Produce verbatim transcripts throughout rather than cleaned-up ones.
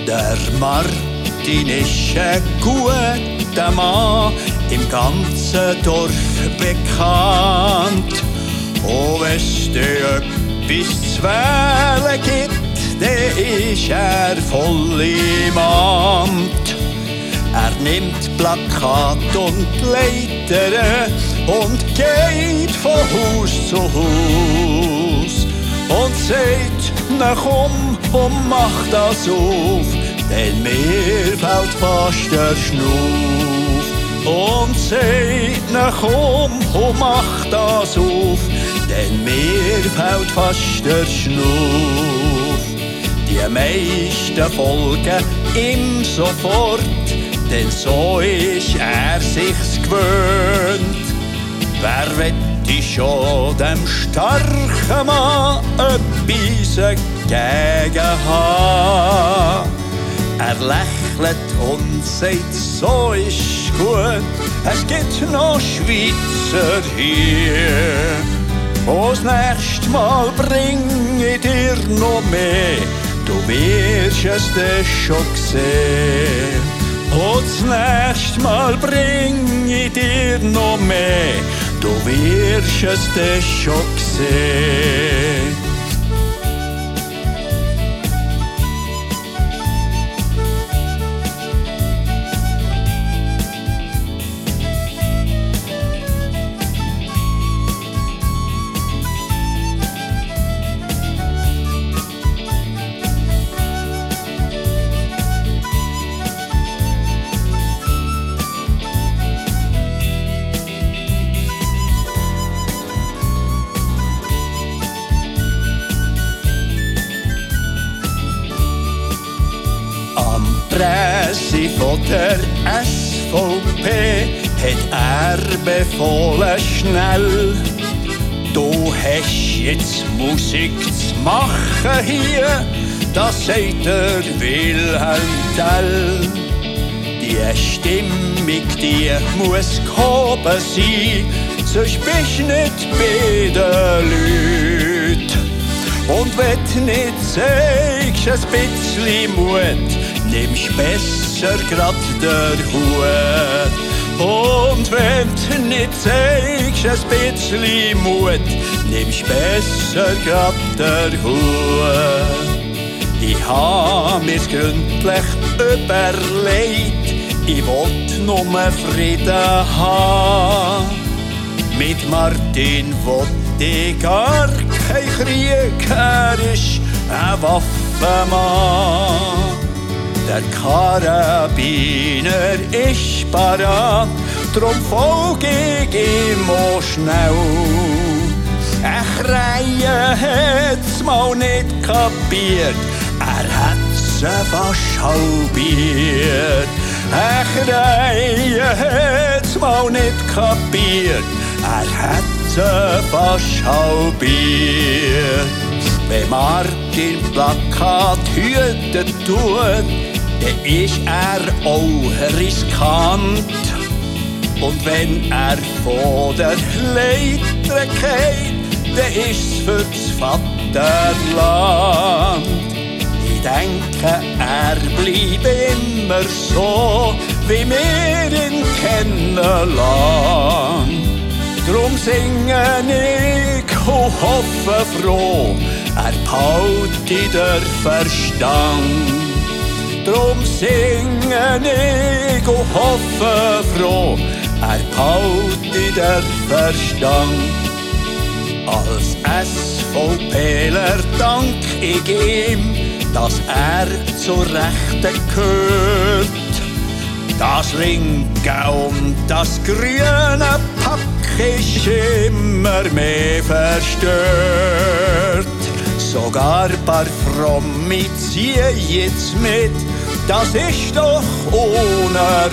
Der Martin ist ein guter Mann, im ganzen Dorf bekannt. Und wenn es dir etwas zu wählen gibt, dann ist er voll im Amt. Er nimmt Plakat und Leitern und geht von Haus zu Haus und sagt, na komm und mach das auf, denn mir fällt fast der Schnuff. Und sagt, na komm und mach das auf, denn mir fällt fast der Schnuff. Die meisten folgen ihm sofort, denn so ist er sich's gewöhnt. Wer wette schon dem starken Mann etwas dagegen haben? Er lächelt und sagt, so ist gut, es gibt noch Schweizer hier. Und das nächste Mal bring ich dir noch mehr, du wirst es dann schon sehen. Und das nächste Mal bring ich dir noch mehr, du wirst es dann schon sehen. Presse von der S V P hat er befohlen schnell. Du hast jetzt Musik zu machen hier, das sagt der Wilhelm Tell. Die Stimmung, die muss gehoben sein, sonst bist du nicht bei den Leuten. Und wenn du nicht zeigst, ein bisschen Mut, nimmst besser grad der Hut. Und wenn du nicht zeigst, ein bisschen Mut, nimmst besser grad der Hut. Ich ha mir's gründlich überlegt, ich wollt nur Frieden haben. Mit Martin wollt ich gar kein Krieg, er ist ein Waffenmann. Der Karabiner ist parat, drum folg ich ihm auch schnell. Eine Krähe hat's mal nicht kapiert, er hat's fast halbiert. Eine Krähe hat's mal nicht kapiert, er hat's fast halbiert. Wenn Martin Plakat hüten tut, dann ist er auch riskant. Und wenn er von der Leiter geht, dann ist's für's Vaterland. Ich denke, er bleibt immer so, wie wir ihn kennenlernen. Drum singe ich und hoffe froh, er behalte der Verstand. Drum singe ich und hoffe froh, er behalte der Verstand. Als SVPler dank ich ihm, dass er zur Rechten gehört. Das linke und das grüne Pack ist immer mehr verstört. Sogar ein paar Fromme ziehen jetzt mit, das ist doch unerhört.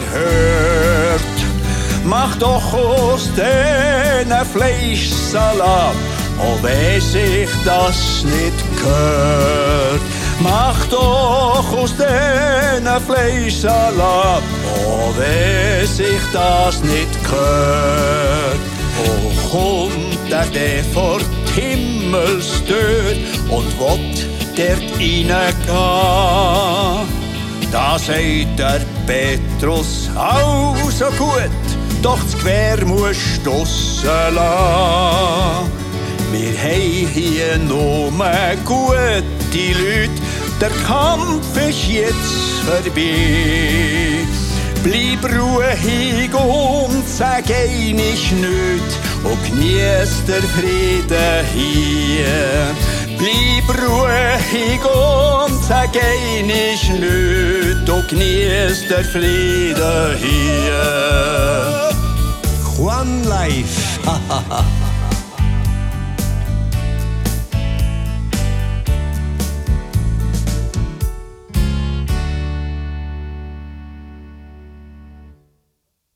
Mach doch aus denen Fleischsalat, auch wenn sich das nicht gehört. Mach doch aus denen Fleischsalat, auch wenn sich das nicht gehört. Oh, kommt er der vor die Himmelstür und will dort reingehen? Da sagt der Petrus, also gut, doch das Gewehr musst du draussen lassen. Wir haben hier nur gute Leute, der Kampf ist jetzt vorbei. Bleib ruhig und sag einig nicht und genieß der Frieden hier. Bleib ruhig und sag einig nicht und genieß der Frieden hier. One Life.